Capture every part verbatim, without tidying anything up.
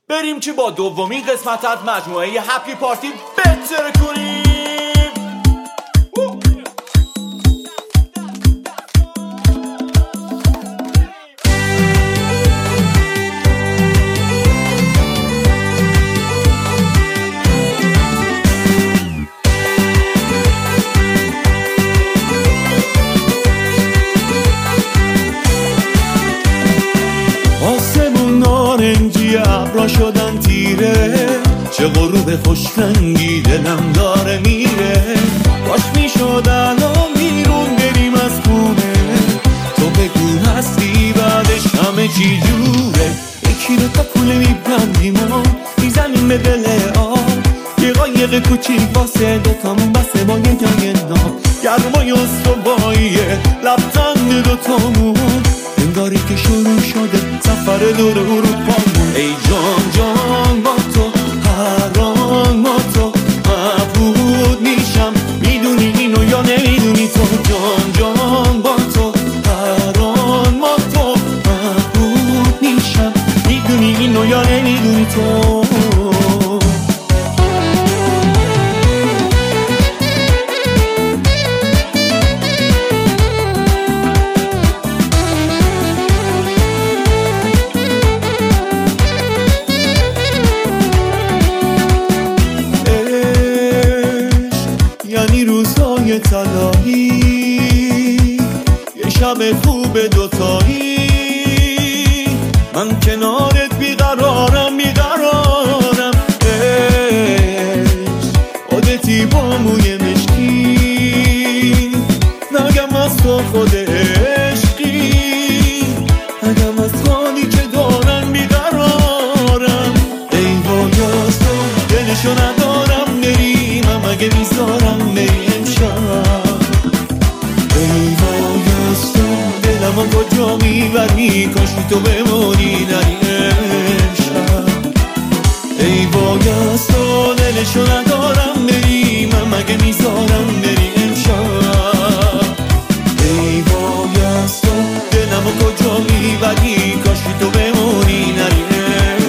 بریم که با دومین قسمت از مجموعه هپی پارتی بهتر کنیم. ابرا شدن تیره، چه غروب خوشرنگی دلم داره میره. باش میشد الان بیرون بریم از خونه، تو بگو هستی بعدش همه چی جوره. یکی رو تا پول میبندیم و میزنیم به دل آب، یه قایق کوچیک واسه دوتامون بسه با یه جای ناب. گرمای استواییه لبخند دوتامون، انگاری که شروع شده سفر دور اروپامون. ای جان جان با تو هر آن با تو مبهوت میشم، میدونی اینو یا نمیدونی تو. جان جان با تو هر آن با تو مبهوت میشم، میدونی اینو یا نمیدونی تو. طلایی یه شب خوب دوتایی، من کنارت بیقرارم بیقرارم. خودتی با موی مشکی، نگم از تو خود عشقی، نگم از خالی که دارم بیقرارم. ای وای از تو دلشو ندارم بریم، اگه میذارم بریم اما کجا میبری، کاش تو بمونی نری امشب. ای وای از تو دلشو ندارم بریم، مگه میذارم بری امشب. ای وای از تو دلمو کجا میبری، کاش تو بمونی نری امشب.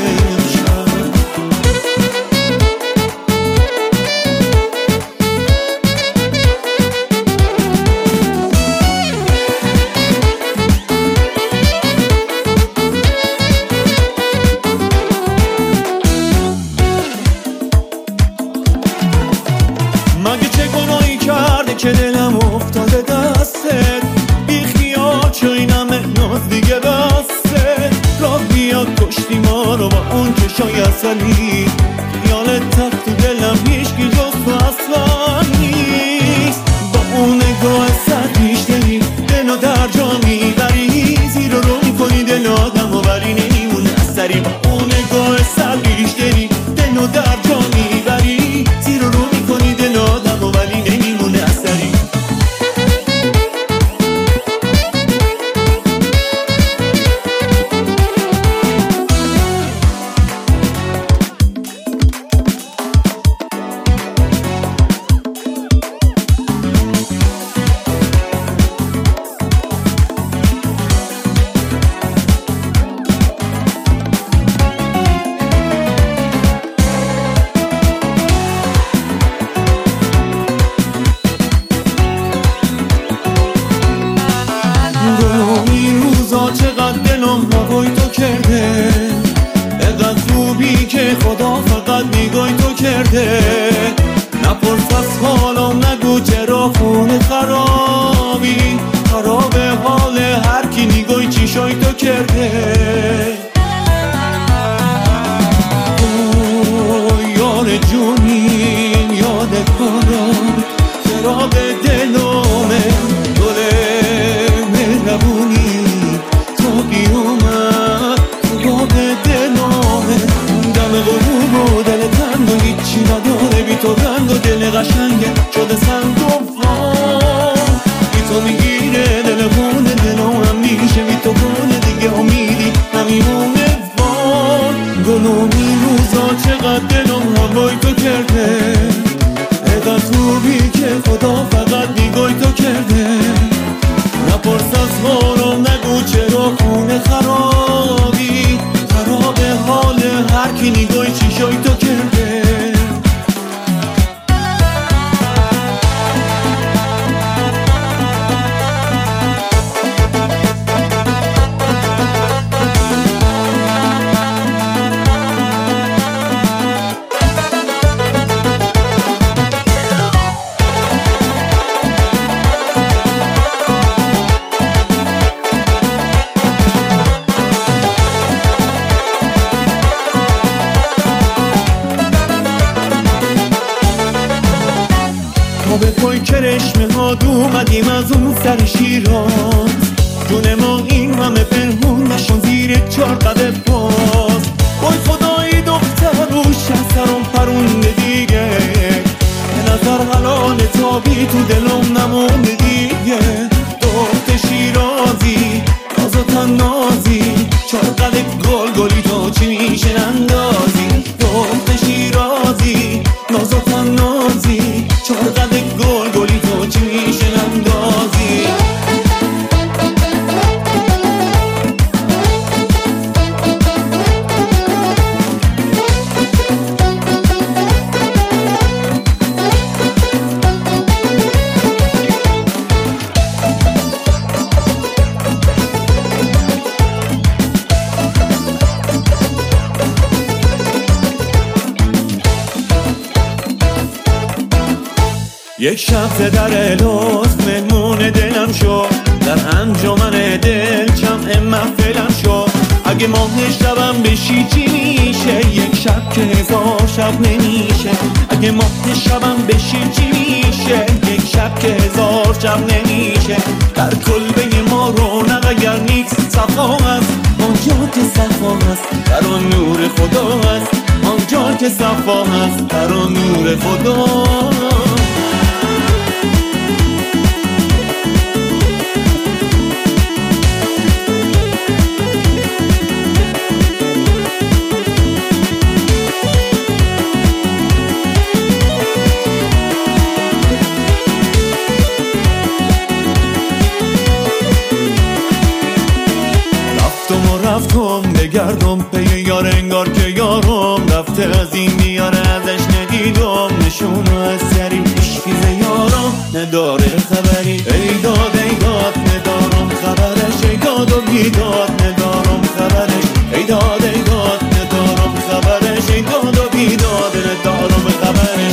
که دلم افتاده دستت، بی خیال چه اینم ناز دیگه بسته. راه بیاد کشتی ما رو با اون چشای اصلی، خیالت تخت تو دلم هیچکی جز تو اصلا نیست. با اون نگاه صد بیشتری دلو در جا میبری، زیر رو میکنی دل آدم و بری نمیمونه اثری. با اون نگاه صد بیشتری دلو در جا میبری، زیر رو میکنی دل آدم و بری نمیمونه اثری. چقدر دلم هوای تو کرده، اقدر خوبی که خدا فقط نگاه تو کرده. نپرس از حالم، نگو چرا خونه خرابی، خراب حال هر کی نگاه چیشای تو کرده. اوه یار جونیم یاد کنم، چراغ دلومه گل مهربونی بیومد تو باب دلامه. دم غروب و دل تنگ و هیچی نداره بی تو رنگ و دل قشنگه شده سنگ و فام. بی تو میگیره دل خونه دلم هم میشه، بی تو کنه دیگه امیدی نمیمونه وان. گلومی روزا چقدر دلم هوای تو کرده، اقدر خوبی که خدا فقط نگاه تو کرده. نپرس از حالم، نگو چرا خونه خرابی، خراب حال هر کی نگاهی چیشای تو کرده. ما به پای کرشمه ها اومدیم از اون سر شیراز، جون ما این همه پنهون نشون زیر چار قده باز. وای خدایی دختر روش از سرم پرونده دیگه، به نظر حلال تابی تو دلم نمونده دیگه. دخت شیرازی ناز و تنازی چار قده گل گلی تو چی میشه اندازی. دخت شیرازی ناز و تنازی چار قده گل گلی تو چی میشه اندازی. یک شب ز در لطف مهمون دلم شو، در انجمن دل جمع محفلم شو. اگه ماه شبم بشی چی میشه؟ یک شب که هزار شب نمیشه. اگه ماه شبم بشی چی میشه؟ یک شب که هزار شب نمیشه. در کلبه ما رونق اگر نیست صفا هست، آنجا که صفا هست در آن نور خدا هست. آنجا که صفا هست در آن نور خدا. رفتم بگردم پی یار انگار که یارم رفته از این دیار ازش ندیدم نشون از سری اشکیز یارم نداره خبری. ای داد ای داد ندارم خبرش، ای داد و بیداد ندارم خبرش. ای داد ای داد ندارم خبرش، ای داد و بیداد ندارم خبرش.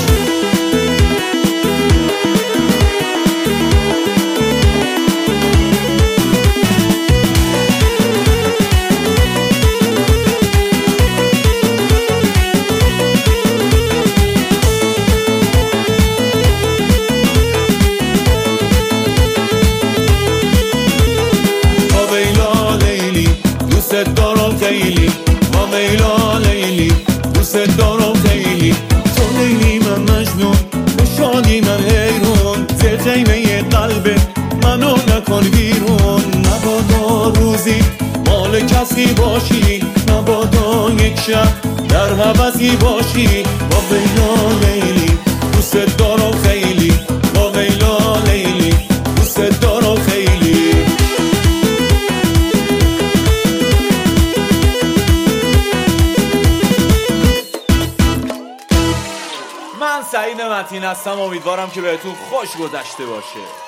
دوست دارم خیلی ما میلا لیلی، دوست دارم خیلی تو لیلی من مجنون، به شادی من حیرون. ز خیمه قلبت منو نکن بیرون. نبادا روزی مال کسی باشی، نبادا یک شب در هوسی باشی. ما میلا لیلی دوست دارم خیلی، ما میلا لیلی دوست دارم خیلی. من سعید متین هستم، امیدوارم که بهتون خوش گذشته باشه.